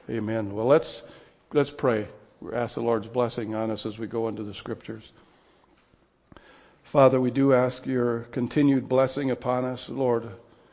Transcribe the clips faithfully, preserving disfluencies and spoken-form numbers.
Amen. Well, let's let's pray. We ask the Lord's blessing on us as we go into the Scriptures. Father, we do ask your continued blessing upon us, Lord.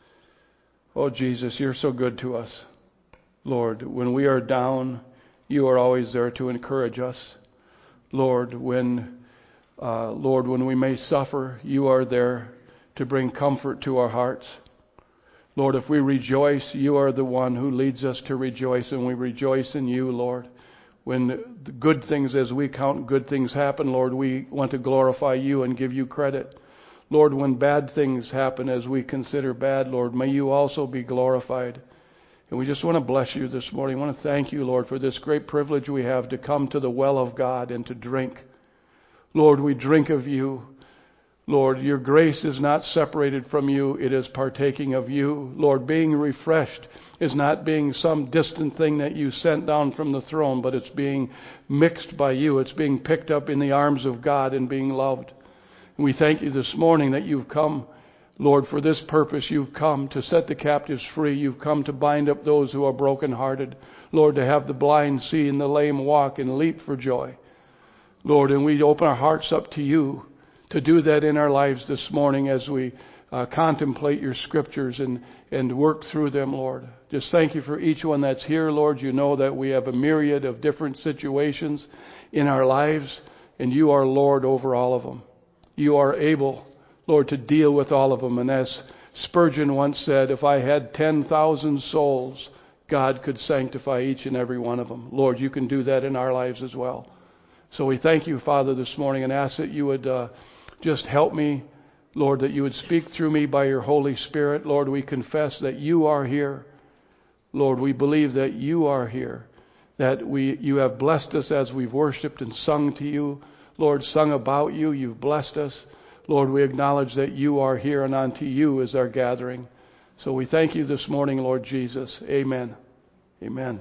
Oh, Jesus, you're so good to us. Lord, when we are down, you are always there to encourage us. Lord, when uh, Lord, when we may suffer, you are there to bring comfort to our hearts. Lord, if we rejoice, you are the one who leads us to rejoice, and we rejoice in you, Lord. When the good things, as we count good things happen, Lord, we want to glorify you and give you credit. Lord, when bad things happen as we consider bad, Lord, may you also be glorified. And we just want to bless you this morning. I want to thank you, Lord, for this great privilege we have to come to the well of God and to drink. Lord, we drink of you. Lord, your grace is not separated from you. It is partaking of you. Lord, being refreshed is not being some distant thing that you sent down from the throne, but it's being mixed by you. It's being picked up in the arms of God and being loved. And we thank you this morning that you've come, Lord, for this purpose. You've come to set the captives free. You've come to bind up those who are brokenhearted. Lord, to have the blind see and the lame walk and leap for joy. Lord, and we open our hearts up to you to do that in our lives this morning as we uh, contemplate your scriptures and, and work through them, Lord. Just thank you for each one that's here, Lord. You know that we have a myriad of different situations in our lives, and you are Lord over all of them. You are able, Lord, to deal with all of them. And as Spurgeon once said, if I had ten thousand souls, God could sanctify each and every one of them. Lord, you can do that in our lives as well. So we thank you, Father, this morning, and ask that you would uh, just help me, Lord, that you would speak through me by your Holy Spirit. Lord, we confess that you are here. Lord, we believe that you are here, that we you have blessed us as we've worshiped and sung to you. Lord, sung about you. You've blessed us. Lord, we acknowledge that you are here, and unto you is our gathering. So we thank you this morning, Lord Jesus. Amen. Amen.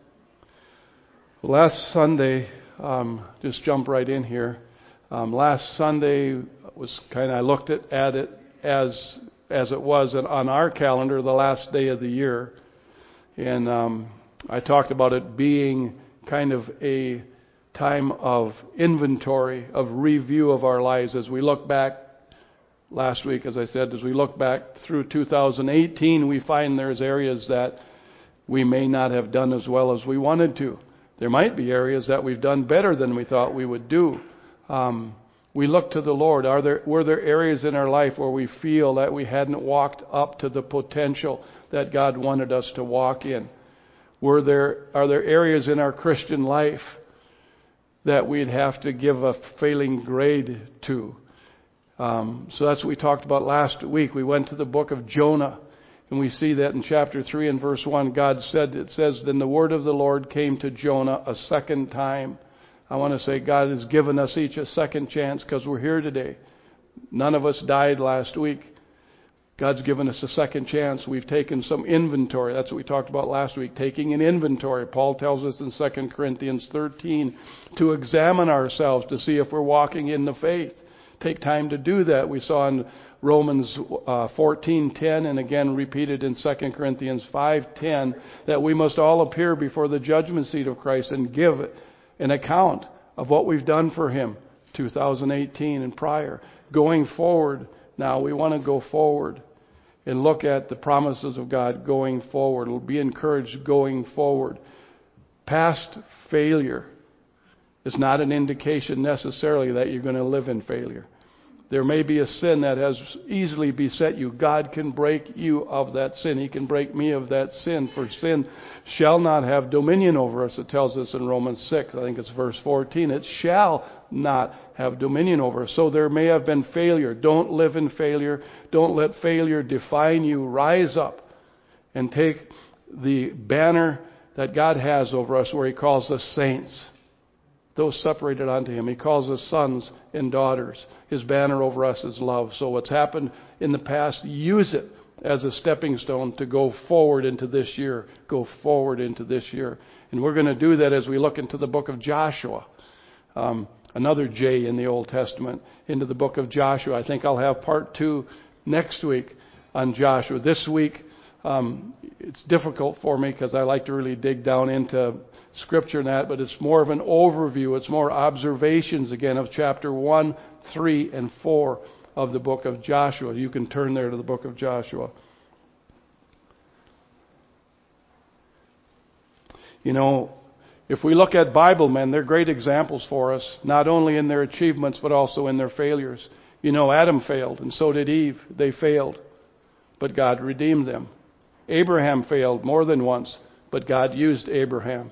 Last Sunday, um, just jump right in here. Um, last Sunday was kind of, I looked at, at it as as it was on our calendar, the last day of the year. And um, I talked about it being kind of a time of inventory, of review of our lives as we look back. Last week, as I said, as we look back through two thousand eighteen, we find there's areas that we may not have done as well as we wanted to. There might be areas that we've done better than we thought we would do. Um, we look to the Lord. Are there, were there areas in our life where we feel that we hadn't walked up to the potential that God wanted us to walk in? Were there, are there areas in our Christian life that we'd have to give a failing grade to? Um, so that's what we talked about last week. We went to the book of Jonah, and we see that in chapter three and verse one, God said, it says, then the word of the Lord came to Jonah a second time. I want to say God has given us each a second chance because we're here today. None of us died last week. God's given us a second chance. We've taken some inventory. That's what we talked about last week, taking an inventory. Paul tells us in Second Corinthians thirteen to examine ourselves to see if we're walking in the faith. Take time to do that. We saw in Romans uh, fourteen ten and again repeated in Second Corinthians five ten that we must all appear before the judgment seat of Christ and give an account of what we've done for him two thousand eighteen and prior. Going forward, now we want to go forward and look at the promises of God going forward. We'll be encouraged going forward. Past failure is not an indication necessarily that you're going to live in failure. There may be a sin that has easily beset you. God can break you of that sin. He can break me of that sin. For sin shall not have dominion over us. It tells us in Romans six, I think it's verse fourteen. It shall not have dominion over us. So there may have been failure. Don't live in failure. Don't let failure define you. Rise up and take the banner that God has over us where he calls us saints. Those separated unto him. He calls us sons and daughters. His banner over us is love. So what's happened in the past, use it as a stepping stone to go forward into this year. Go forward into this year. And we're going to do that as we look into the book of Joshua. Um, another J in the Old Testament, into the book of Joshua. I think I'll have part two next week on Joshua. This week, Um, it's difficult for me because I like to really dig down into Scripture and that, but it's more of an overview. It's more observations again of chapter one, three, and four of the book of Joshua. You can turn there to the book of Joshua. You know, if we look at Bible men, they're great examples for us, not only in their achievements, but also in their failures. You know, Adam failed, and so did Eve. They failed, but God redeemed them. Abraham failed more than once, but God used Abraham.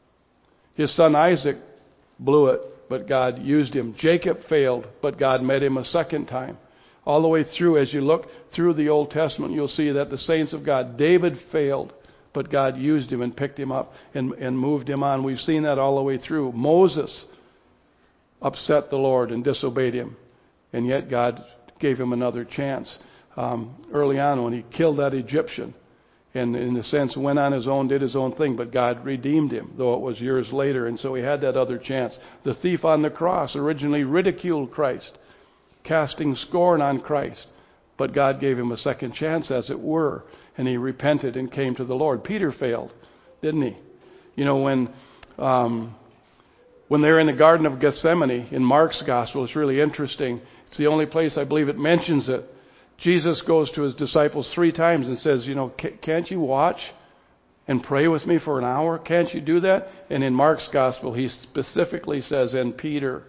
His son Isaac blew it, but God used him. Jacob failed, but God met him a second time. All the way through, as you look through the Old Testament, you'll see that the saints of God, David failed, but God used him and picked him up and, and moved him on. We've seen that all the way through. Moses upset the Lord and disobeyed him, and yet God gave him another chance. Um, early on when he killed that Egyptian, and in a sense went on his own, did his own thing, but God redeemed him, though it was years later, and so he had that other chance. The thief on the cross originally ridiculed Christ, casting scorn on Christ, but God gave him a second chance, as it were, and he repented and came to the Lord. Peter failed, didn't he? You know, when um, when they're in the Garden of Gethsemane, in Mark's Gospel, it's really interesting. It's the only place I believe it mentions it. Jesus goes to his disciples three times and says, you know, can't you watch and pray with me for an hour? Can't you do that? And in Mark's Gospel, he specifically says, and Peter,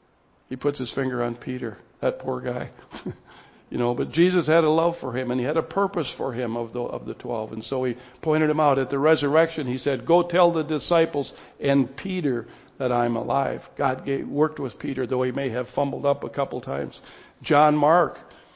he puts his finger on Peter, that poor guy. You know, but Jesus had a love for him, and he had a purpose for him of the of the twelve. And so he pointed him out. At the resurrection, he said, go tell the disciples and Peter that I'm alive. God gave, worked with Peter, though he may have fumbled up a couple times. John Mark,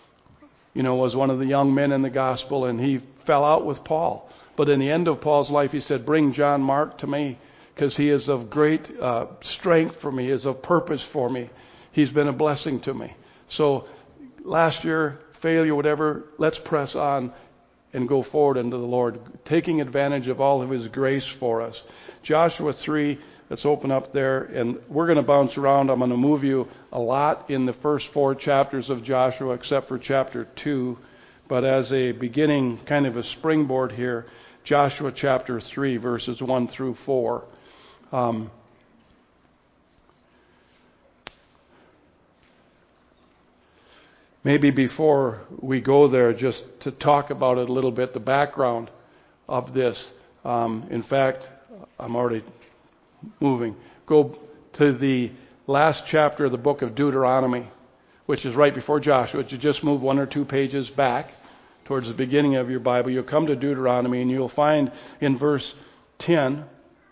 you know, was one of the young men in the gospel, and he fell out with Paul. But in the end of Paul's life, he said, bring John Mark to me, because he is of great uh, strength for me, is of purpose for me. He's been a blessing to me. So last year, failure, whatever, let's press on and go forward into the Lord, taking advantage of all of his grace for us. Joshua three, let's open up there, and we're going to bounce around. I'm going to move you a lot in the first four chapters of Joshua, except for chapter two. But as a beginning, kind of a springboard here, Joshua chapter three, verses one through four. Um, Maybe before we go there, just to talk about it a little bit, the background of this. Um, in fact, I'm already moving. Go to the last chapter of the book of Deuteronomy, which is right before Joshua. You just move one or two pages back towards the beginning of your Bible. You'll come to Deuteronomy, and you'll find in verse ten,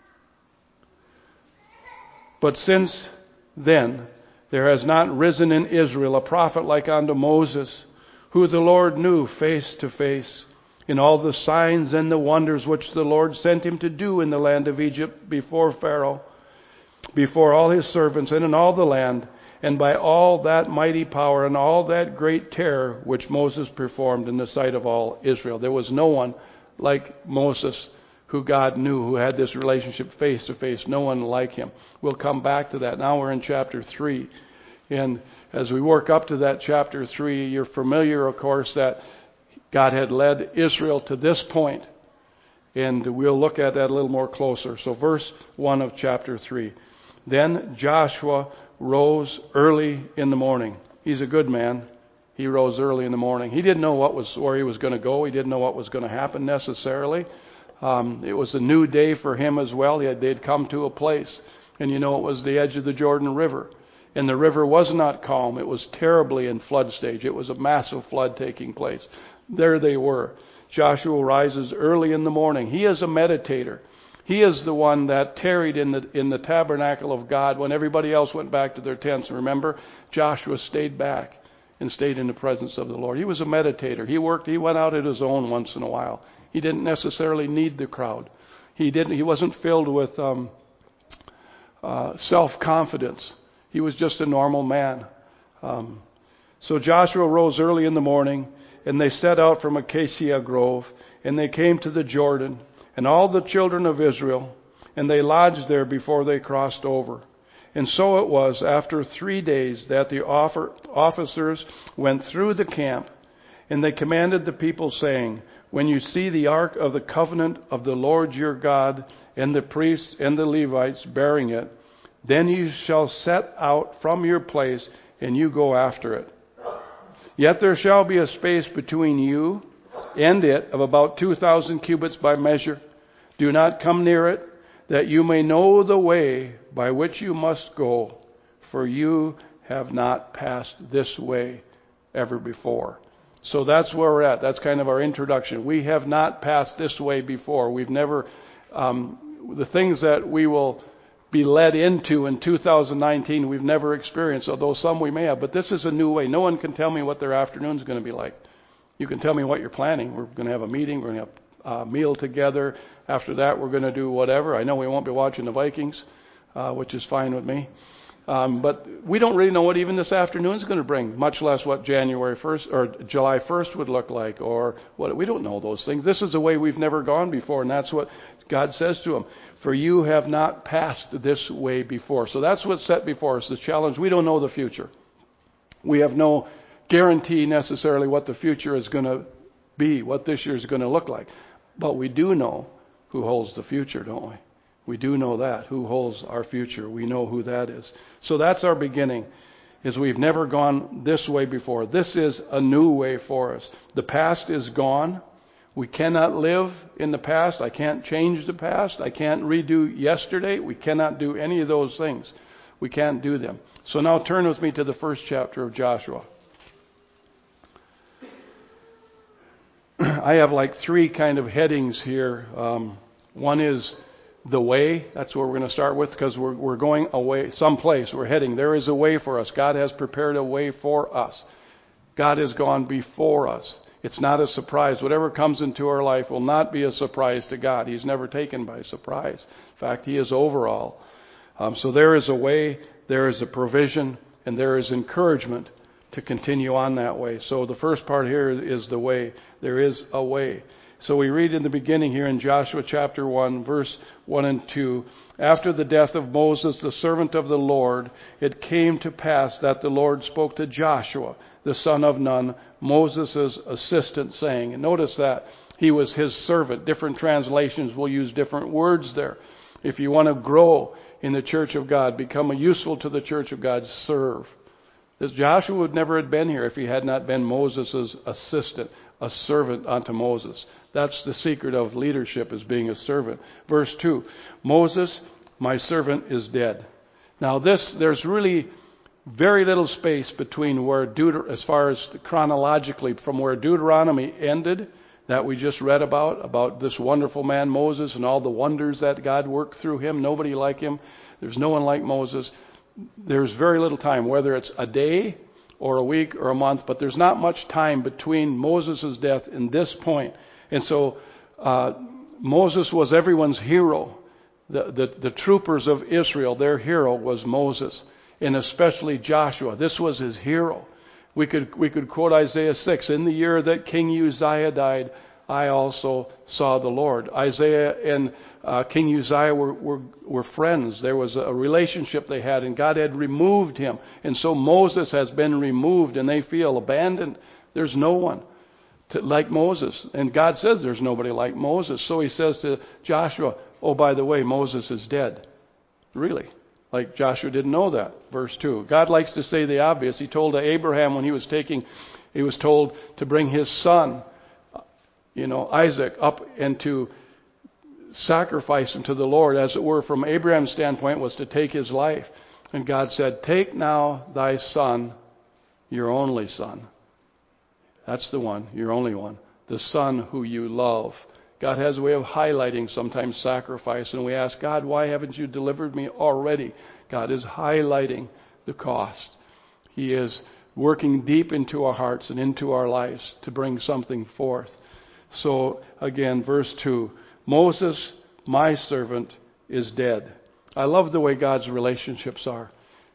but since then there has not risen in Israel a prophet like unto Moses, who the Lord knew face to face, in all the signs and the wonders which the Lord sent him to do in the land of Egypt before Pharaoh, before all his servants, and in all the land, and by all that mighty power and all that great terror which Moses performed in the sight of all Israel. There was no one like Moses who God knew, who had this relationship face to face. No one like him. We'll come back to that. Now we're in chapter three. And as we work up to that chapter three, you're familiar, of course, that God had led Israel to this point. And we'll look at that a little more closer. So verse one of chapter three. Then Joshua rose early in the morning. He's a good man. He rose early in the morning. He didn't know what was where he was going to go. He didn't know what was going to happen necessarily. Um, it was a new day for him as well. He had, they'd come to a place. And you know, it was the edge of the Jordan River. And the river was not calm. It was terribly in flood stage. It was a massive flood taking place. There they were. Joshua rises early in the morning. He is a meditator. He is the one that tarried in the in the tabernacle of God when everybody else went back to their tents. Remember, Joshua stayed back and stayed in the presence of the Lord. He was a meditator. He worked. He went out at his own once in a while. He didn't necessarily need the crowd. He didn't. He wasn't filled with um, uh, self-confidence. He was just a normal man. Um, so Joshua rose early in the morning, and they set out from Acacia Grove, and they came to the Jordan, and all the children of Israel, and they lodged there before they crossed over. And so it was after three days that the offer, officers went through the camp, and they commanded the people, saying, when you see the ark of the covenant of the Lord your God and the priests and the Levites bearing it, then you shall set out from your place and you go after it. Yet there shall be a space between you and it of about two thousand cubits by measure. Do not come near it, that you may know the way by which you must go, for you have not passed this way ever before. So that's where we're at. That's kind of our introduction. We have not passed this way before. We've never, um, the things that we will be led into in two thousand nineteen, we've never experienced, although some we may have. But this is a new way. No one can tell me what their afternoon's going to be like. You can tell me what you're planning. We're going to have a meeting. We're going to have a meal together. After that, we're going to do whatever. I know we won't be watching the Vikings, uh, which is fine with me. Um, but we don't really know what even this afternoon is going to bring, much less what January first or July first would look like, or what. We don't know those things. This is a way we've never gone before, and that's what God says to them. For you have not passed this way before. So that's what's set before us, the challenge. We don't know the future. We have no guarantee necessarily what the future is going to be, what this year is going to look like. But we do know who holds the future, don't we? We do know that. Who holds our future? We know who that is. So that's our beginning, is we've never gone this way before. This is a new way for us. The past is gone. We cannot live in the past. I can't change the past. I can't redo yesterday. We cannot do any of those things. We can't do them. So now turn with me to the first chapter of Joshua. I have like three kind of headings here. Um, one is the way. That's where we're going to start with, because we're, we're going away someplace. We're heading. There is a way for us. God has prepared a way for us. God has gone before us. It's not a surprise. Whatever comes into our life will not be a surprise to God. He's never taken by surprise. In fact, He is over all. Um, so there is a way, there is a provision, and there is encouragement to continue on that way. So the first part here is the way. There is a way. So we read in the beginning here in Joshua chapter one, verse one and two, after the death of Moses, the servant of the Lord, it came to pass that the Lord spoke to Joshua, the son of Nun, Moses' assistant, saying, and notice that he was his servant. Different translations will use different words there. If you want to grow in the church of God, become useful to the church of God, serve. This Joshua would never have been here if he had not been Moses' assistant, a servant unto Moses. That's the secret of leadership, is being a servant. Verse two, Moses, my servant, is dead. Now this, there's really very little space between where, Deuter, as far as chronologically, from where Deuteronomy ended, that we just read about, about this wonderful man Moses and all the wonders that God worked through him. Nobody like him. There's no one like Moses. There's very little time, whether it's a day or a week or a month, but there's not much time between Moses' death and this point. And so uh, Moses was everyone's hero. The, the, the troopers of Israel, their hero was Moses, and especially Joshua. This was his hero. We could we could quote Isaiah six. In the year that King Uzziah died, I also saw the Lord. Isaiah and uh, King Uzziah were, were, were friends. There was a relationship they had, and God had removed him. And so Moses has been removed, and they feel abandoned. There's no one to, like Moses. And God says there's nobody like Moses. So he says to Joshua, oh, by the way, Moses is dead. Really? Like Joshua didn't know that. Verse two. God likes to say the obvious. He told Abraham when he was taking, he was told to bring his son, you know, Isaac, up and to sacrifice him to the Lord, as it were, from Abraham's standpoint, was to take his life. And God said, take now thy son, your only son. That's the one, your only one. The son who you love. God has a way of highlighting sometimes sacrifice, and we ask, God, why haven't you delivered me already? God is highlighting the cost. He is working deep into our hearts and into our lives to bring something forth. So again, verse two, Moses, my servant, is dead. I love the way God's relationships are.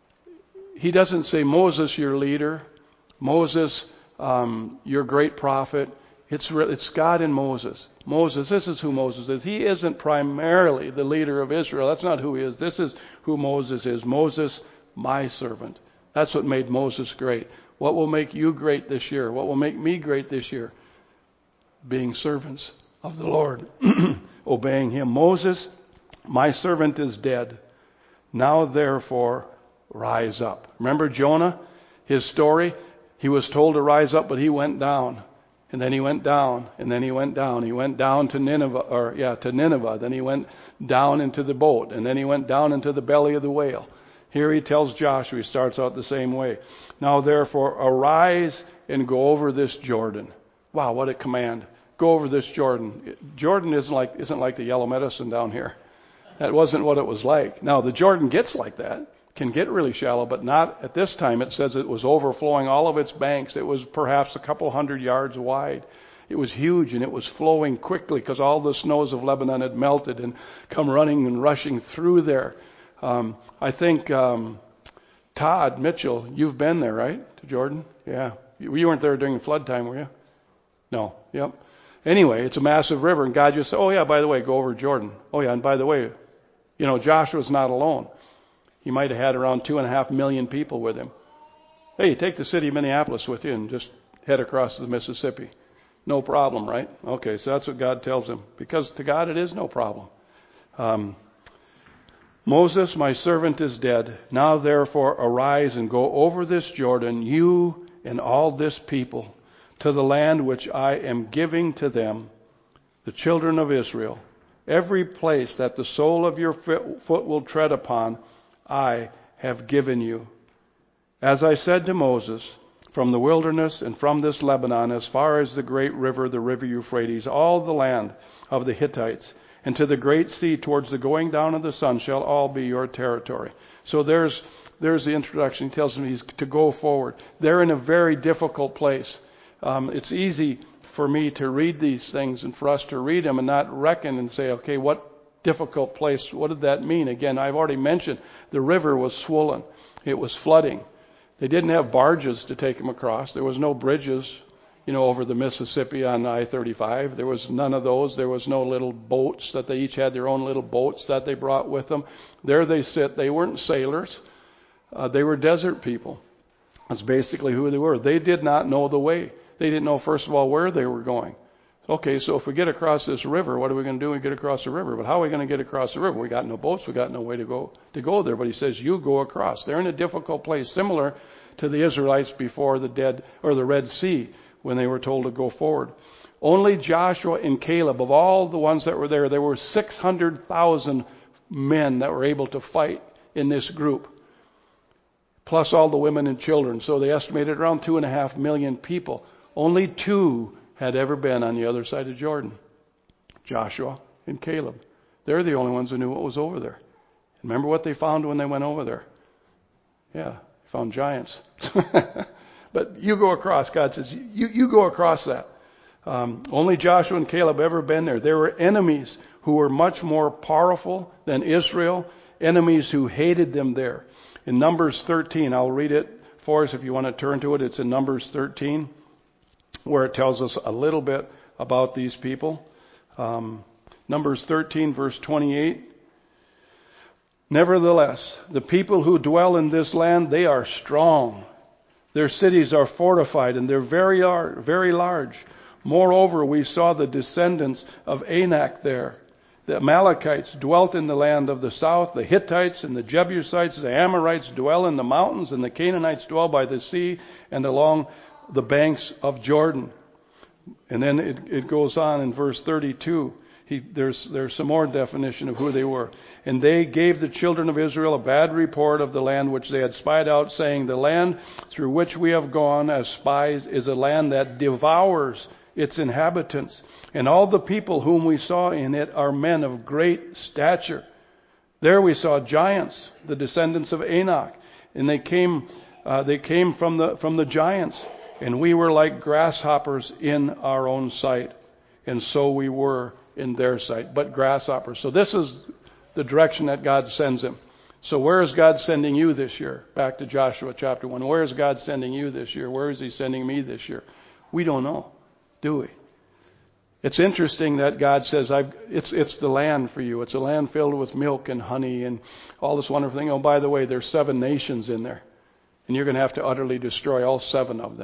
He doesn't say, Moses, your leader, Moses, um, your great prophet. It's, it's God and Moses. Moses, this is who Moses is. He isn't primarily the leader of Israel. That's not who he is. This is who Moses is. Moses, my servant. That's what made Moses great. What will make you great this year? What will make me great this year? being servants of the Lord, obeying him. Moses, my servant is dead. Now therefore rise up. Remember Jonah, his story? He was told to rise up, but he went down. And then he went down, and then he went down. He went down to Nineveh, or yeah, to Nineveh. Then he went down into the boat, and then he went down into the belly of the whale. Here he tells Joshua, he starts out the same way. Now therefore arise and go over this Jordan. Wow, what a command. Go over this Jordan. Jordan isn't like, isn't like the yellow medicine down here. That wasn't what it was like. Now the Jordan gets like that. Can get really shallow, but not at this time. It says it was overflowing all of its banks. It was perhaps a couple hundred yards wide. It was huge, and it was flowing quickly because all the snows of Lebanon had melted and come running and rushing through there. Um, I think um, Todd Mitchell, you've been there, right, to Jordan? Yeah. You, you weren't there during flood time, were you? No. Yep. Anyway, it's a massive river, and God just said, oh yeah, by the way, go over Jordan. Oh yeah, and by the way, you know, Joshua's not alone. He might have had around two and a half million people with him. Hey, take the city of Minneapolis with you and just head across the Mississippi. No problem, right? Okay, so that's what God tells him. Because to God it is no problem. Um, Moses, my servant, is dead. Now therefore arise and go over this Jordan, you and all this people, to the land which I am giving to them, the children of Israel. Every place that the sole of your foot will tread upon, I have given you. As I said to Moses, from the wilderness and from this Lebanon, as far as the great river, the river Euphrates, all the land of the Hittites, and to the great sea towards the going down of the sun shall all be your territory. So there's there's the introduction. He tells them he's to go forward. They're in a very difficult place. Um, it's easy for me to read these things and for us to read them and not reckon and say, okay, what difficult place. What did that mean? Again, I've already mentioned the river was swollen. It was flooding. They didn't have barges to take them across. There was no bridges, you know, over the Mississippi on I thirty-five. There was none of those. There was no little boats that they each had their own little boats that they brought with them. There they sit. They weren't sailors. Uh, they were desert people. That's basically who they were. They did not know the way. They didn't know, first of all, where they were going. Okay, so if we get across this river, what are we going to do when we get across the river? But how are we going to get across the river? We got no boats. We got no way to go to go there. But he says, you go across. They're in a difficult place, similar to the Israelites before the dead or the Red Sea when they were told to go forward. Only Joshua and Caleb, of all the ones that were there, there were six hundred thousand men that were able to fight in this group, plus all the women and children. So they estimated around two and a half million people. Only two had ever been on the other side of Jordan, Joshua and Caleb. They're the only ones who knew what was over there. Remember what they found when they went over there? Yeah, they found giants. But you go across, God says, you, you go across that. Um, only Joshua and Caleb ever been there. There were enemies who were much more powerful than Israel, enemies who hated them there. In Numbers thirteen, I'll read it for us if you want to turn to it. It's in Numbers thirteen. Where it tells us a little bit about these people. Um, Numbers thirteen, verse twenty-eight. Nevertheless, the people who dwell in this land, they are strong. Their cities are fortified, and they're very, very large. Moreover, we saw the descendants of Anak there. The Amalekites dwelt in the land of the south. The Hittites and the Jebusites, the Amorites dwell in the mountains, and the Canaanites dwell by the sea and along the banks of Jordan. And then it, it goes on in verse thirty-two. He, there's, there's some more definition of who they were. And they gave the children of Israel a bad report of the land which they had spied out, saying, the land through which we have gone as spies is a land that devours its inhabitants. And all the people whom we saw in it are men of great stature. There we saw giants, the descendants of Anak. And they came, uh, they came from the, from the giants. And we were like grasshoppers in our own sight. And so we were in their sight, but grasshoppers. So this is the direction that God sends him. So where is God sending you this year? Back to Joshua chapter one. Where is God sending you this year? Where is he sending me this year? We don't know, do we? It's interesting that God says, I've, it's, it's the land for you. It's a land filled with milk and honey and all this wonderful thing. Oh, by the way, there's seven nations in there. And you're going to have to utterly destroy all seven of them.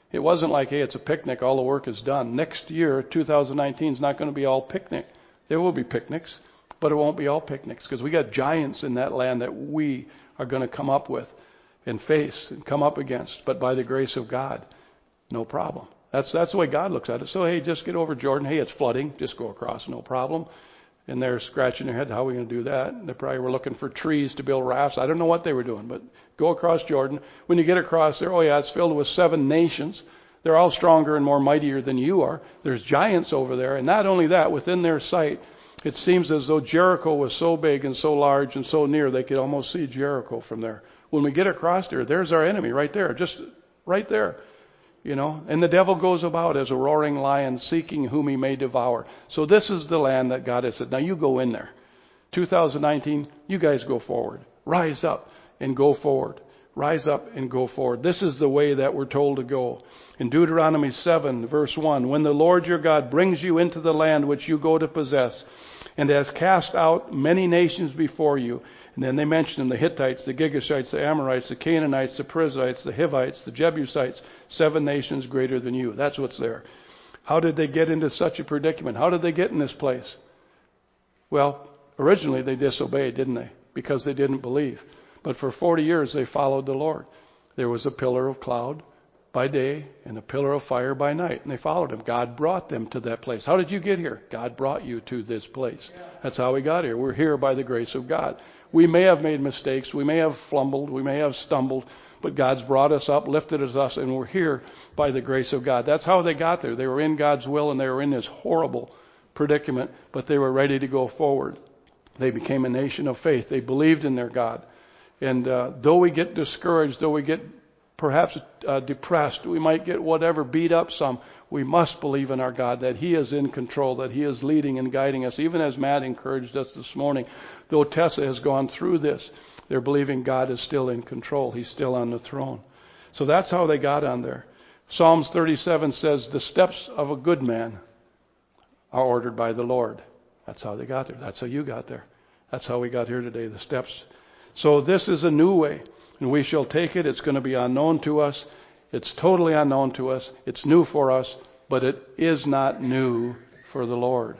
It wasn't like, hey, it's a picnic, all the work is done. Next year, two thousand nineteen, is not going to be all picnic. There will be picnics, but it won't be all picnics because we got giants in that land that we are going to come up with and face and come up against. But by the grace of God, no problem. That's that's the way God looks at it. So, hey, just get over Jordan. Hey, it's flooding. Just go across, no problem. And they're scratching their head, how are we going to do that? They probably were looking for trees to build rafts. I don't know what they were doing, but go across Jordan. When you get across there, oh yeah, it's filled with seven nations. They're all stronger and more mightier than you are. There's giants over there. And not only that, within their sight, it seems as though Jericho was so big and so large and so near, they could almost see Jericho from there. When we get across there, there's our enemy right there, just right there. You know, and the devil goes about as a roaring lion seeking whom he may devour. So this is the land that God has said, now you go in there. two thousand nineteen, you guys go forward. Rise up and go forward. Rise up and go forward. This is the way that we're told to go. In Deuteronomy seven, verse one, when the Lord your God brings you into the land which you go to possess, and has cast out many nations before you. And then they mention them, the Hittites, the Girgashites, the Amorites, the Canaanites, the Perizzites, the Hivites, the Jebusites, seven nations greater than you. That's what's there. How did they get into such a predicament? How did they get in this place? Well, originally they disobeyed, didn't they? Because they didn't believe. But for forty years they followed the Lord. There was a pillar of cloud by day and a pillar of fire by night. And they followed him. God brought them to that place. How did you get here? God brought you to this place. That's how we got here. We're here by the grace of God. We may have made mistakes. We may have flumbled. We may have stumbled. But God's brought us up, lifted us up, and we're here by the grace of God. That's how they got there. They were in God's will, and they were in this horrible predicament, but they were ready to go forward. They became a nation of faith. They believed in their God. And uh, though we get discouraged, though we get perhaps uh, depressed, we might get whatever, beat up some, we must believe in our God, that He is in control, that He is leading and guiding us. Even as Matt encouraged us this morning, though Tessa has gone through this, they're believing God is still in control. He's still on the throne. So that's how they got on there. Psalms thirty-seven says, the steps of a good man are ordered by the Lord. That's how they got there. That's how you got there. That's how we got here today, the steps. So this is a new way, and we shall take it. It's going to be unknown to us. It's totally unknown to us. It's new for us, but it is not new for the Lord.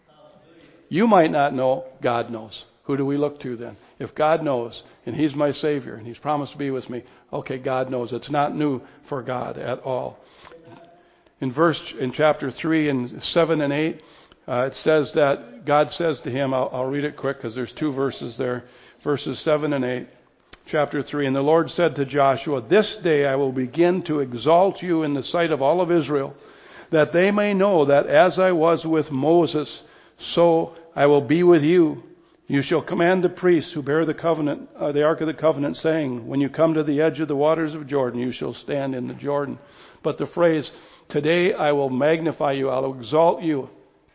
You might not know. God knows. Who do we look to then? If God knows, and He's my Savior, and He's promised to be with me, okay, God knows. It's not new for God at all. In verse, in chapter three and seven and eight, uh, it says that God says to him, I'll, I'll read it quick because there's two verses there, verses seven and eight. Chapter three, and the Lord said to Joshua, this day I will begin to exalt you in the sight of all of Israel, that they may know that as I was with Moses, so I will be with you. You shall command the priests who bear the covenant, uh, the ark of the covenant, saying, when you come to the edge of the waters of Jordan, you shall stand in the Jordan. But the phrase, today I will magnify you, I'll exalt you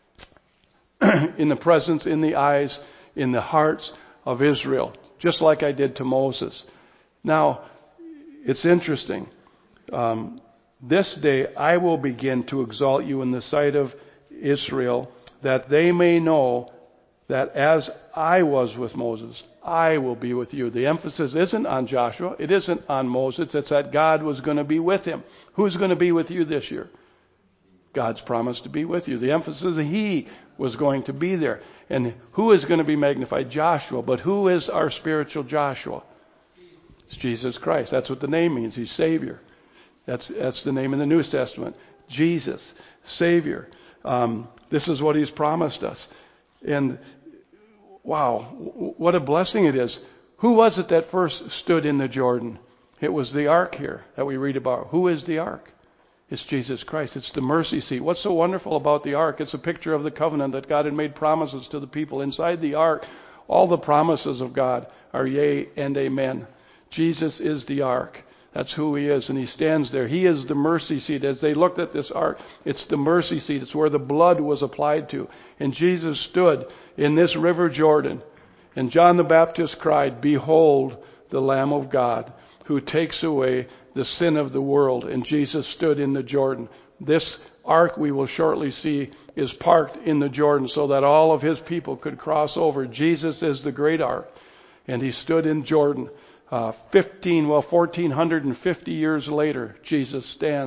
in the presence, in the eyes, in the hearts of Israel, just like I did to Moses. Now, it's interesting. Um, this day I will begin to exalt you in the sight of Israel, that they may know that as I was with Moses, I will be with you. The emphasis isn't on Joshua. It isn't on Moses. It's that God was going to be with him. Who's going to be with you this year? God's promised to be with you. The emphasis is He was going to be there. And who is going to be magnified? Joshua. But who is our spiritual Joshua? It's Jesus Christ. That's what the name means. He's Savior. That's that's the name in the New Testament. Jesus, Savior. Um, this is what He's promised us. And wow, what a blessing it is. Who was it that first stood in the Jordan? It was the ark here that we read about. Who is the ark? It's Jesus Christ. It's the mercy seat. What's so wonderful about the ark? It's a picture of the covenant that God had made promises to the people. Inside the ark, all the promises of God are yea and amen. Jesus is the ark. That's who He is, and He stands there. He is the mercy seat. As they looked at this ark, it's the mercy seat. It's where the blood was applied to. And Jesus stood in this river Jordan, and John the Baptist cried, behold the Lamb of God who takes away the sin of the world. And Jesus stood in the Jordan. This ark, we will shortly see, is parked in the Jordan so that all of His people could cross over. Jesus is the great ark, and He stood in Jordan. Uh, fifteen, well, fourteen fifty years later, Jesus stands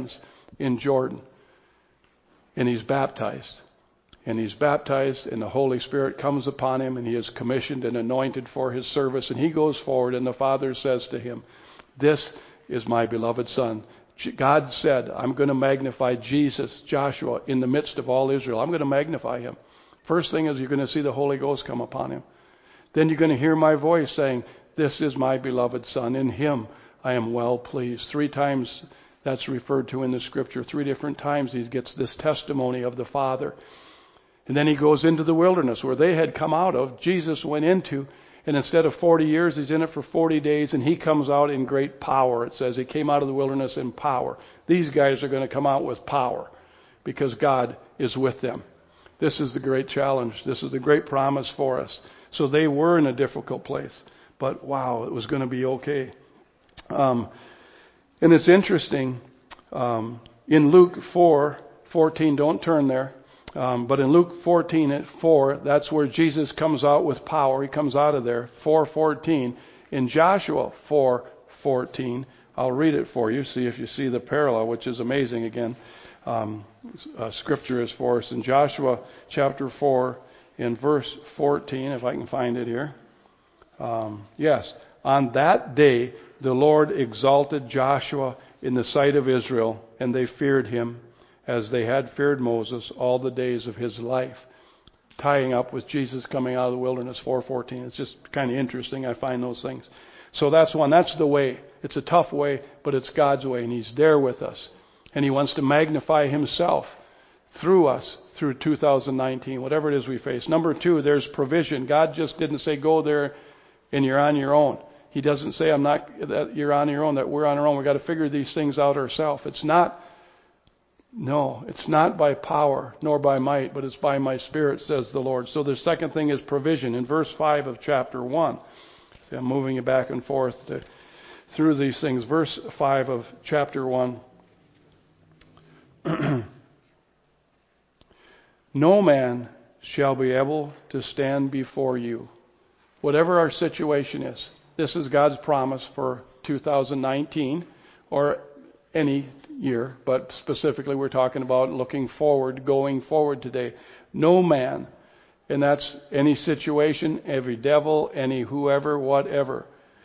in Jordan. And he's baptized. And he's baptized, and the Holy Spirit comes upon him, and he is commissioned and anointed for his service. And he goes forward, and the Father says to him, "This is my beloved Son." God said, "I'm going to magnify Jesus, Joshua, in the midst of all Israel. I'm going to magnify him." First thing is you're going to see the Holy Ghost come upon him. Then you're going to hear my voice saying, "This is my beloved Son. In him I am well pleased." Three times that's referred to in the Scripture. Three different times he gets this testimony of the Father. And then he goes into the wilderness where they had come out of. Jesus went into, and instead of forty years, he's in it for forty days, and he comes out in great power. It says he came out of the wilderness in power. These guys are going to come out with power because God is with them. This is the great challenge. This is the great promise for us. So they were in a difficult place, but wow, it was going to be okay. Um, and it's interesting, um, in Luke four fourteen, don't turn there. Um, but in Luke fourteen at four, that's where Jesus comes out with power. He comes out of there, four fourteen. In Joshua four fourteen, I'll read it for you, see if you see the parallel, which is amazing again. Um, uh, scripture is for us in Joshua chapter four in verse fourteen, if I can find it here. Um, yes, on that day the Lord exalted Joshua in the sight of Israel, and they feared him as they had feared Moses all the days of his life. Tying up with Jesus coming out of the wilderness, four fourteen. It's just kind of interesting. I find those things. So that's one. That's the way. It's a tough way, but it's God's way, and he's there with us. And he wants to magnify himself through us through two thousand nineteen, whatever it is we face. Number two, there's provision. God just didn't say go there and you're on your own. He doesn't say I'm not that you're on your own, that we're on our own. We've got to figure these things out ourselves. It's not No, it's not by power nor by might, but it's by my Spirit, says the Lord. So the second thing is provision. In verse five of chapter one, see, I'm moving you back and forth to, through these things. Verse five of chapter one. No man shall be able to stand before you. Whatever our situation is, this is God's promise for two thousand nineteen or any year, but specifically we're talking about looking forward, going forward today. No man, and that's any situation, every devil, any whoever, whatever.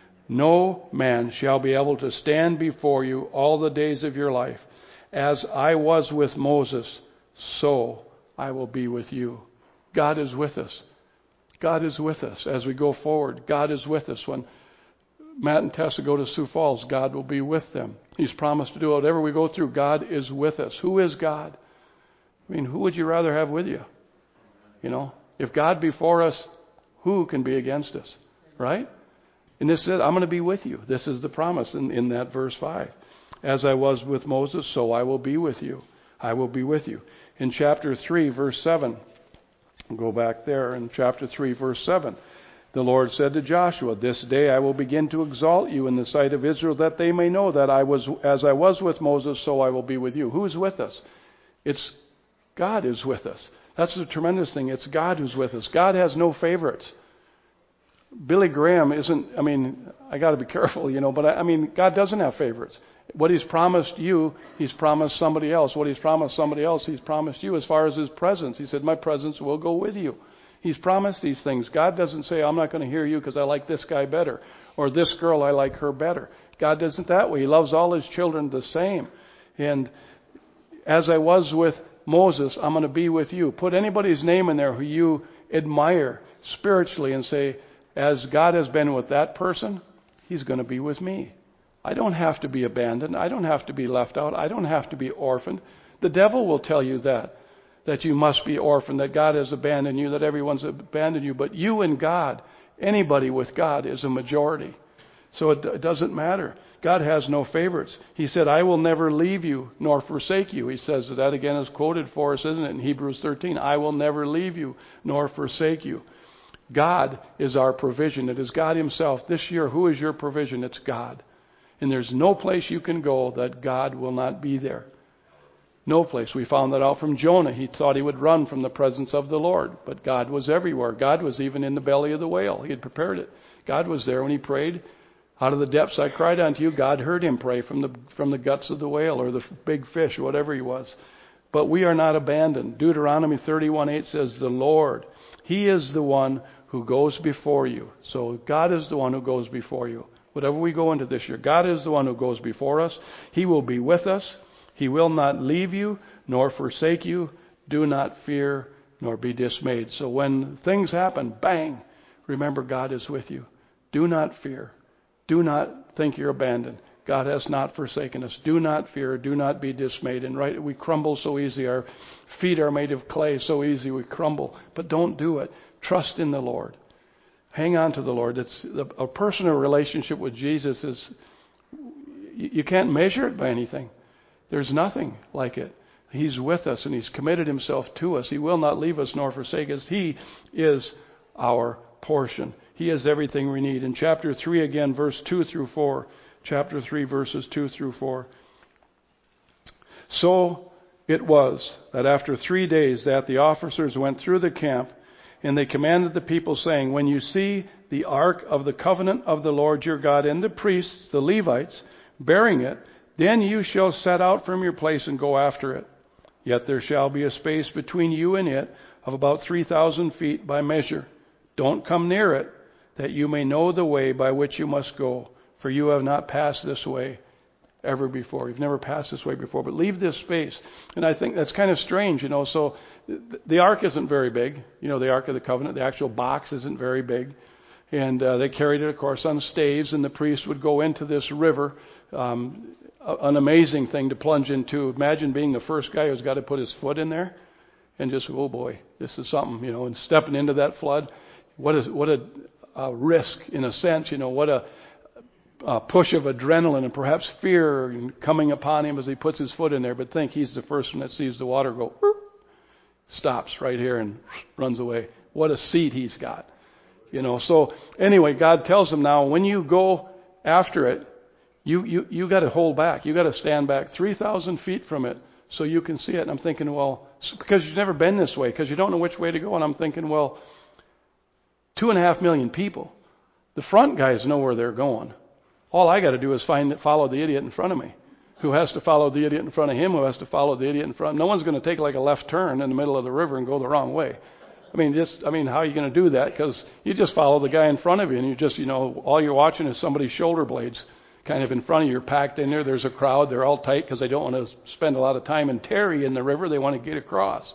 No man shall be able to stand before you all the days of your life. As I was with Moses, so I will be with you. God is with us. God is with us as we go forward. God is with us. When Matt and Tessa go to Sioux Falls, God will be with them. He's promised to do whatever we go through. God is with us. Who is God? I mean, who would you rather have with you? You know, if God be for us, who can be against us? Right? And this said, I'm going to be with you. This is the promise in, in that verse five. As I was with Moses, so I will be with you. I will be with you. In chapter three, verse seven, we'll go back there in chapter three, verse seven. The Lord said to Joshua, this day I will begin to exalt you in the sight of Israel, that they may know that I was, as I was with Moses, so I will be with you. Who's with us? It's God is with us. That's the tremendous thing. It's God who's with us. God has no favorites. Billy Graham isn't, I mean, I got to be careful, you know, but I, I mean, God doesn't have favorites. What he's promised you, he's promised somebody else. What he's promised somebody else, he's promised you as far as his presence. He said, my presence will go with you. He's promised these things. God doesn't say, I'm not going to hear you because I like this guy better, or this girl, I like her better. God doesn't that way. He loves all his children the same. And as I was with Moses, I'm going to be with you. Put anybody's name in there who you admire spiritually and say, as God has been with that person, he's going to be with me. I don't have to be abandoned. I don't have to be left out. I don't have to be orphaned. The devil will tell you that. That you must be orphaned, that God has abandoned you, that everyone's abandoned you. But you and God, anybody with God is a majority. So it, it doesn't matter. God has no favorites. He said, I will never leave you nor forsake you. He says that again is quoted for us, isn't it, in Hebrews thirteen. I will never leave you nor forsake you. God is our provision. It is God himself. This year, who is your provision? It's God. And there's no place you can go that God will not be there. No place. We found that out from Jonah. He thought he would run from the presence of the Lord, but God was everywhere. God was even in the belly of the whale. He had prepared it. God was there when he prayed. Out of the depths I cried unto you. God heard him pray from the from the guts of the whale or the big fish, whatever he was. But we are not abandoned. Deuteronomy thirty-one eight says, the Lord, He is the one who goes before you. So God is the one who goes before you. Whatever we go into this year, God is the one who goes before us. He will be with us. He will not leave you nor forsake you. Do not fear nor be dismayed. So when things happen, bang, remember God is with you. Do not fear. Do not think you're abandoned. God has not forsaken us. Do not fear. Do not be dismayed. And right, we crumble so easy. Our feet are made of clay so easy we crumble. But don't do it. Trust in the Lord. Hang on to the Lord. It's a personal relationship with Jesus is, you can't measure it by anything. There's nothing like it. He's with us and He's committed Himself to us. He will not leave us nor forsake us. He is our portion. He is everything we need. In chapter three again, verse two through four. Chapter three, verses two through four. So it was that after three days that the officers went through the camp, and they commanded the people, saying, when you see the ark of the covenant of the Lord your God and the priests, the Levites, bearing it, then you shall set out from your place and go after it. Yet there shall be a space between you and it of about three thousand feet by measure. Don't come near it, that you may know the way by which you must go. For you have not passed this way ever before. You've never passed this way before. But leave this space. And I think that's kind of strange, you know. So the ark isn't very big. You know, the Ark of the Covenant, the actual box isn't very big. And uh, they carried it, of course, on staves. And the priest would go into this river. Um, an amazing thing to plunge into. Imagine being the first guy who's got to put his foot in there. And just, oh boy, this is something, you know. And stepping into that flood. What is what a, a risk, in a sense, you know. What a... Uh, push of adrenaline and perhaps fear coming upon him as he puts his foot in there. But think, he's the first one that sees the water go, whoop, stops right here and runs away. What a seat he's got. You know, so anyway, God tells him now, when you go after it, you, you, you got to hold back. You got to stand back three thousand feet from it so you can see it. And I'm thinking, well, because you've never been this way, because you don't know which way to go. And I'm thinking, well, two and a half million people. The front guys know where they're going. All I got to do is find follow the idiot in front of me, who has to follow the idiot in front of him, who has to follow the idiot in front. No one's going to take like a left turn in the middle of the river and go the wrong way. I mean, just I mean, how are you going to do that? Because you just follow the guy in front of you, and you just, you know, all you're watching is somebody's shoulder blades kind of in front of you. You're packed in there. There's a crowd. They're all tight because they don't want to spend a lot of time and tarry in the river. They want to get across.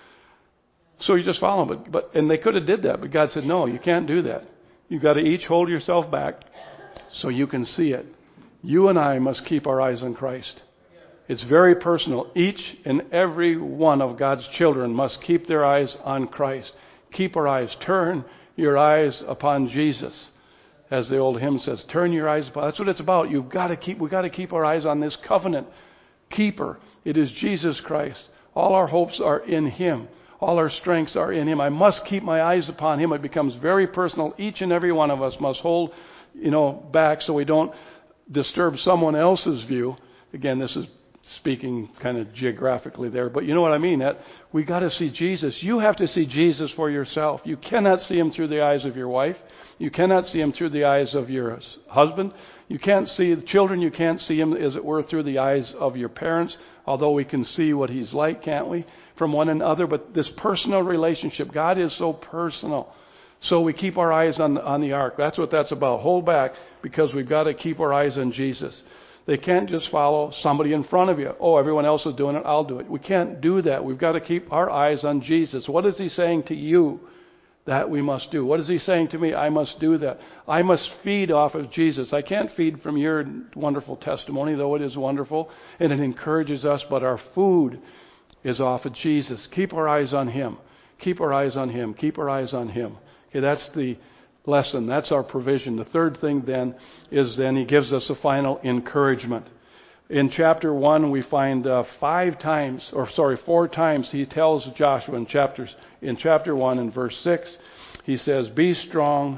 So you just follow them. But, but and they could have did that, but God said, no, you can't do that. You've got to each hold yourself back so you can see it. You and I must keep our eyes on Christ. It's very personal. Each and every one of God's children must keep their eyes on Christ. Keep our eyes. Turn your eyes upon Jesus. As the old hymn says, turn your eyes upon. That's what it's about. You've got to keep, we've got to keep our eyes on this covenant keeper. It is Jesus Christ. All our hopes are in Him. All our strengths are in Him. I must keep my eyes upon Him. It becomes very personal. Each and every one of us must hold you know, back so we don't disturb someone else's view. Again, this is speaking kind of geographically there, but you know what I mean, that we got to see Jesus. You have to see Jesus for yourself. You cannot see Him through the eyes of your wife. You cannot see Him through the eyes of your husband. You can't see the children. You can't see Him, as it were, through the eyes of your parents, although we can see what He's like, can't we, from one another. But this personal relationship, God is so personal. So we keep our eyes on, on the ark. That's what that's about. Hold back, because we've got to keep our eyes on Jesus. They can't just follow somebody in front of you. Oh, everyone else is doing it, I'll do it. We can't do that. We've got to keep our eyes on Jesus. What is He saying to you that we must do? What is He saying to me? I must do that. I must feed off of Jesus. I can't feed from your wonderful testimony, though it is wonderful and it encourages us, but our food is off of Jesus. Keep our eyes on Him. Keep our eyes on Him. Keep our eyes on Him. Okay, that's the lesson. That's our provision. The third thing then is then He gives us a final encouragement. In chapter one, we find uh, five times, or sorry, four times He tells Joshua in chapters in chapter one and verse six, He says, "Be strong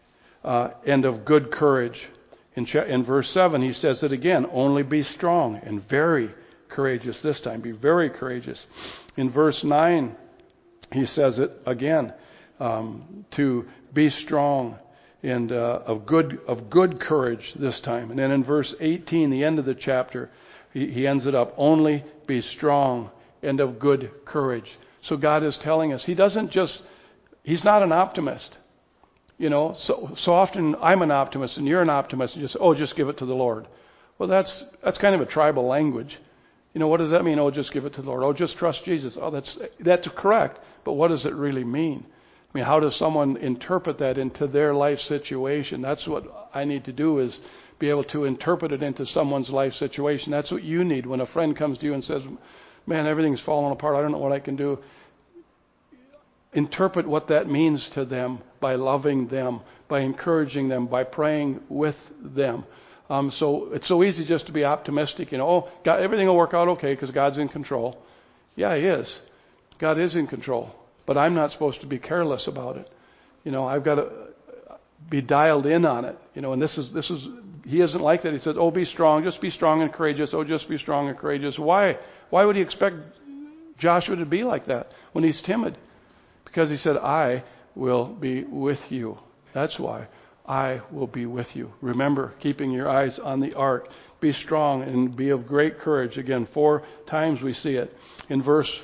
uh, and of good courage." In, cha- in verse seven, He says it again, "Only be strong and very courageous this time. Be very courageous." In verse nine, He says it again. Um, to be strong and uh, of good of good courage this time. And then in verse eighteen, the end of the chapter, he, he ends it up, only be strong and of good courage. So God is telling us, he doesn't just, he's not an optimist. You know, so so often I'm an optimist and you're an optimist and just, oh, just give it to the Lord. Well, that's that's kind of a tribal language. You know, what does that mean? Oh, just give it to the Lord. Oh, just trust Jesus. Oh, that's that's correct. But what does it really mean? I mean, how does someone interpret that into their life situation? That's what I need to do, is be able to interpret it into someone's life situation. That's what you need when a friend comes to you and says, man, everything's falling apart. I don't know what I can do. Interpret what that means to them by loving them, by encouraging them, by praying with them. Um, so it's so easy just to be optimistic. You know, oh, God, everything will work out okay because God's in control. Yeah, he is. God is in control. But I'm not supposed to be careless about it. You know, I've got to be dialed in on it. You know, and this is, this is, he isn't like that. He says, oh, be strong, just be strong and courageous. Oh, just be strong and courageous. Why? Why would he expect Joshua to be like that when he's timid? Because he said, I will be with you. That's why. I will be with you. Remember, keeping your eyes on the ark. Be strong and be of great courage. Again, four times we see it. In verse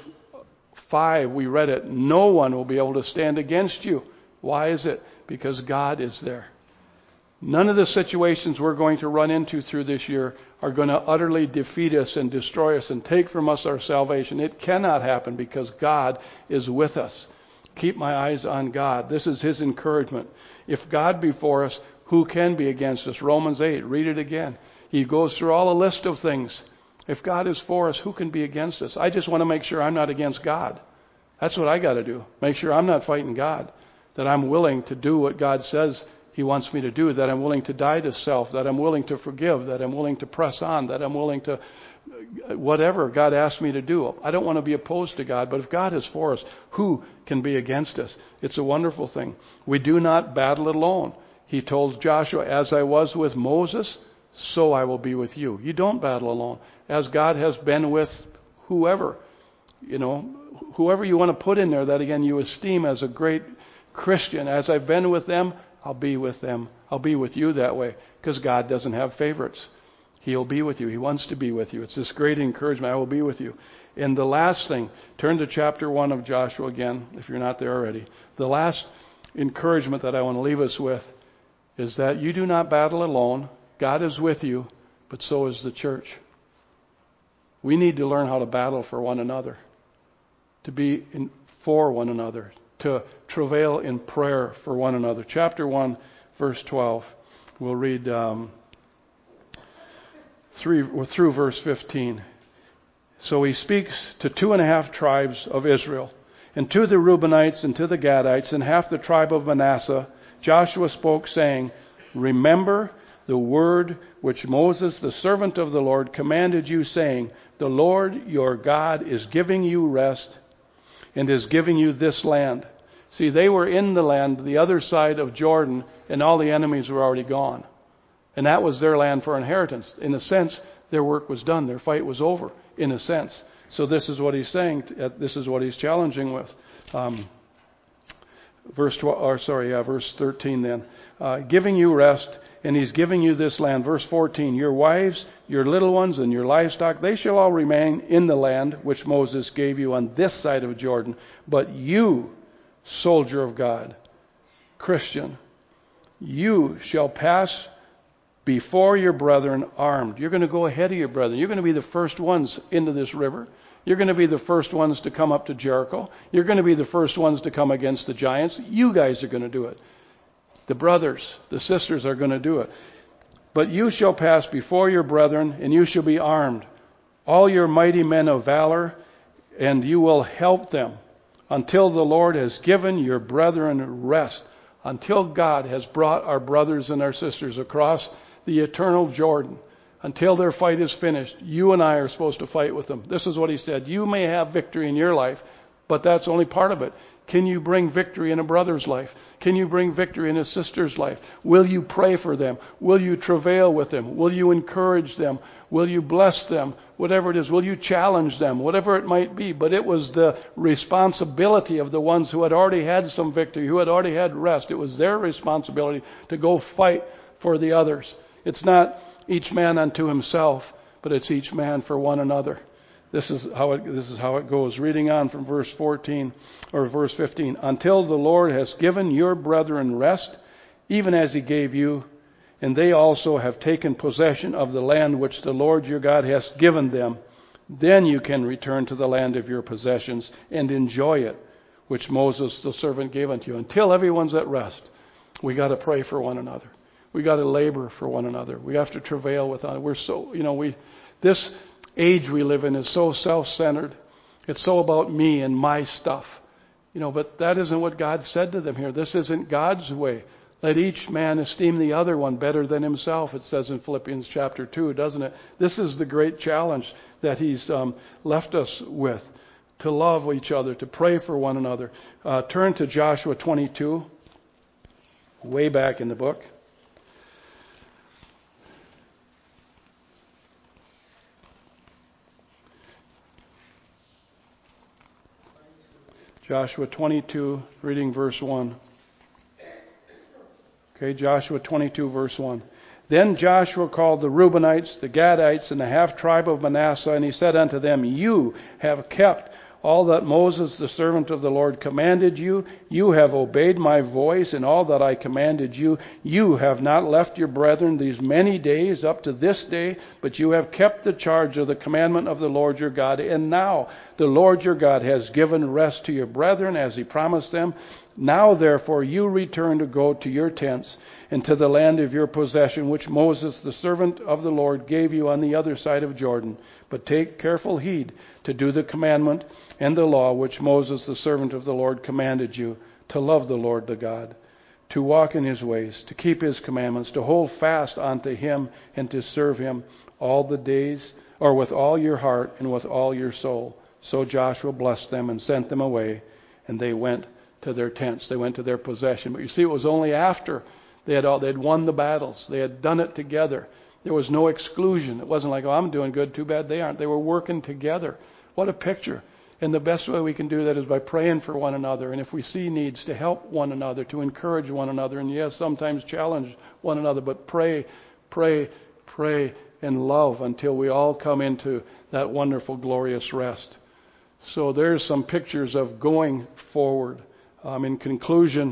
five, we read it. No one will be able to stand against you. Why is it? Because God is there. None of the situations we're going to run into through this year are going to utterly defeat us and destroy us and take from us our salvation. It cannot happen because God is with us. Keep my eyes on God. This is his encouragement. If God be for us, who can be against us? Romans eight, read it again. He goes through all a list of things. If God is for us, who can be against us? I just want to make sure I'm not against God. That's what I got to do. Make sure I'm not fighting God. That I'm willing to do what God says he wants me to do. That I'm willing to die to self. That I'm willing to forgive. That I'm willing to press on. That I'm willing to whatever God asks me to do. I don't want to be opposed to God, but if God is for us, who can be against us? It's a wonderful thing. We do not battle alone. He told Joshua, as I was with Moses, so I will be with you. You don't battle alone. As God has been with whoever, you know, whoever you want to put in there that again you esteem as a great Christian, as I've been with them, I'll be with them. I'll be with you that way, because God doesn't have favorites. He'll be with you. He wants to be with you. It's this great encouragement. I will be with you. And the last thing, turn to chapter one of Joshua again, if you're not there already. The last encouragement that I want to leave us with is that you do not battle alone. God is with you, but so is the church. We need to learn how to battle for one another, to be in, for one another, to travail in prayer for one another. Chapter one, verse twelve. We'll read um, three through verse fifteen. So he speaks to two and a half tribes of Israel, and to the Reubenites and to the Gadites and half the tribe of Manasseh. Joshua spoke, saying, remember the word which Moses, the servant of the Lord, commanded you, saying, the Lord your God is giving you rest and is giving you this land. See, they were in the land, the other side of Jordan, and all the enemies were already gone. And that was their land for inheritance. In a sense, their work was done. Their fight was over, in a sense. So this is what he's saying. This is what he's challenging with. Um, verse twelve, or sorry, yeah, verse thirteen. Then, uh, giving you rest, and he's giving you this land. Verse fourteen. Your wives, your little ones, and your livestock, they shall all remain in the land which Moses gave you on this side of Jordan. But you, soldier of God, Christian, you shall pass before your brethren armed. You're going to go ahead of your brethren. You're going to be the first ones into this river. You're going to be the first ones to come up to Jericho. You're going to be the first ones to come against the giants. You guys are going to do it. The brothers, the sisters are going to do it. But you shall pass before your brethren, and you shall be armed, all your mighty men of valor, and you will help them until the Lord has given your brethren rest, until God has brought our brothers and our sisters across the eternal Jordan, until their fight is finished. You and I are supposed to fight with them. This is what he said. You may have victory in your life, But that's only part of it. Can you bring victory in a brother's life? Can you bring victory in a sister's life? Will you pray for them? Will you travail with them? Will you encourage them? Will you bless them? Whatever it is. Will you challenge them? Whatever it might be. But it was the responsibility of the ones who had already had some victory, who had already had rest. It was their responsibility to go fight for the others. It's not each man unto himself, but it's each man for one another. This is how it, this is how it goes. Reading on from verse fourteen or verse fifteen. Until the Lord has given your brethren rest, even as he gave you, and they also have taken possession of the land which the Lord your God has given them, then you can return to the land of your possessions and enjoy it, which Moses the servant gave unto you. Until everyone's at rest, we got to pray for one another. We got to labor for one another. We have to travail with one another. We're so, you know, we this age we live in is so self-centered. It's so about me and my stuff. You know, but that isn't what God said to them here. This isn't God's way. Let each man esteem the other one better than himself, it says in Philippians chapter two, doesn't it? This is the great challenge that he's um, left us with, to love each other, to pray for one another. Uh, turn to Joshua twenty-two, way back in the book. Joshua twenty-two, reading verse one. Okay, Joshua twenty-two, verse one. Then Joshua called the Reubenites, the Gadites, and the half-tribe of Manasseh, and he said unto them, You have kept all that Moses, the servant of the Lord, commanded you. You have obeyed my voice in all that I commanded you. You have not left your brethren these many days up to this day, but you have kept the charge of the commandment of the Lord your God. And now the Lord your God has given rest to your brethren as he promised them. Now therefore you return to go to your tents and to the land of your possession, which Moses, the servant of the Lord, gave you on the other side of Jordan. But take careful heed to do the commandment and the law which Moses, the servant of the Lord, commanded you, to love the Lord the God, to walk in his ways, to keep his commandments, to hold fast unto him, and to serve him all the days, or with all your heart and with all your soul. So Joshua blessed them and sent them away, and they went to their tents. They went to their possession. But you see, it was only after they had all, they had won the battles. They had done it together. There was no exclusion. It wasn't like, oh, I'm doing good, too bad they aren't. They were working together. What a picture. And the best way we can do that is by praying for one another. And if we see needs, to help one another, to encourage one another. And yes, sometimes challenge one another, but pray, pray, pray, and love until we all come into that wonderful, glorious rest. So there's some pictures of going forward. Um, in conclusion,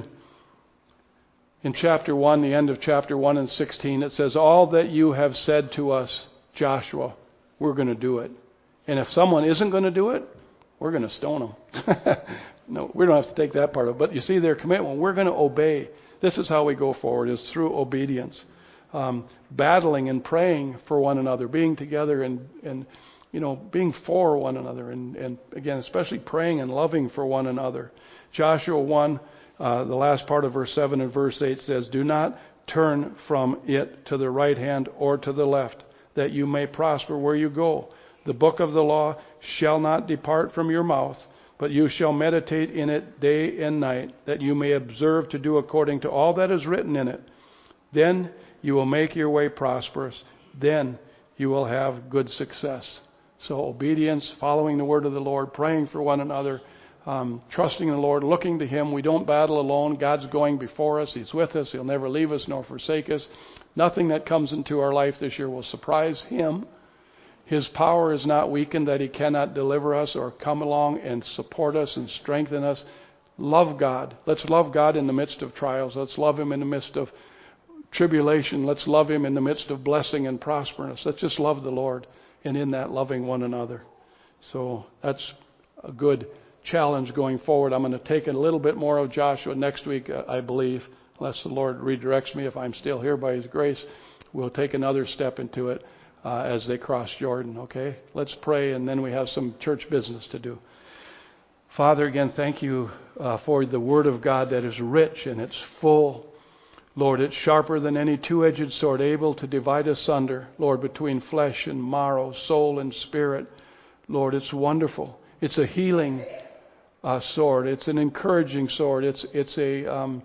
in chapter one, the end of chapter one and sixteen, it says, all that you have said to us, Joshua, we're going to do it. And if someone isn't going to do it, we're going to stone them. No, we don't have to take that part of it. But you see their commitment. We're going to obey. This is how we go forward, is through obedience. Um, battling and praying for one another, being together and, and you know, being for one another. And, and again, especially praying and loving for one another. Joshua one, uh, the last part of verse seven and verse eight says, do not turn from it to the right hand or to the left, that you may prosper where you go. The book of the law shall not depart from your mouth, but you shall meditate in it day and night, that you may observe to do according to all that is written in it. Then you will make your way prosperous. Then you will have good success. So obedience, following the word of the Lord, praying for one another, um, trusting in the Lord, looking to him. We don't battle alone. God's going before us. He's with us. He'll never leave us nor forsake us. Nothing that comes into our life this year will surprise him. His power is not weakened that he cannot deliver us or come along and support us and strengthen us. Love God. Let's love God in the midst of trials. Let's love him in the midst of tribulation. Let's love him in the midst of blessing and prosperous. Let's just love the Lord, and in that loving one another. So that's a good challenge going forward. I'm going to take a little bit more of Joshua next week, I believe, unless the Lord redirects me. If I'm still here by his grace, we'll take another step into it. Uh, as they cross Jordan, okay? Let's pray, and then we have some church business to do. Father, again, thank you uh, for the Word of God that is rich and it's full. Lord, it's sharper than any two-edged sword, able to divide asunder, Lord, between flesh and marrow, soul and spirit. Lord, it's wonderful. It's a healing uh, sword. It's an encouraging sword. It's it's a um,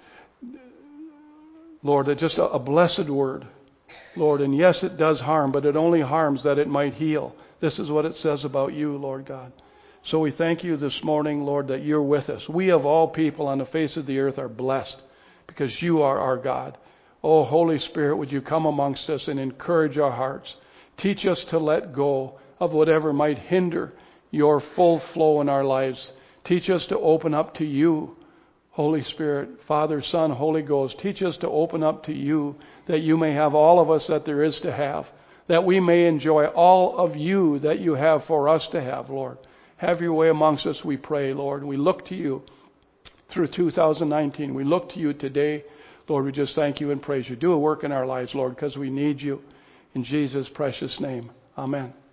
Lord, just a, a blessed word, Lord. And yes, it does harm, but it only harms that it might heal. This is what it says about you, Lord God. So we thank you this morning, Lord, that you're with us. We of all people on the face of the earth are blessed because you are our God. Oh, Holy Spirit, would you come amongst us and encourage our hearts? Teach us to let go of whatever might hinder your full flow in our lives. Teach us to open up to you, Holy Spirit, Father, Son, Holy Ghost. Teach us to open up to you, that you may have all of us that there is to have, that we may enjoy all of you that you have for us to have, Lord. Have your way amongst us, we pray, Lord. We look to you through two thousand nineteen. We look to you today. Lord, we just thank you and praise you. Do a work in our lives, Lord, because we need you. In Jesus' precious name, amen.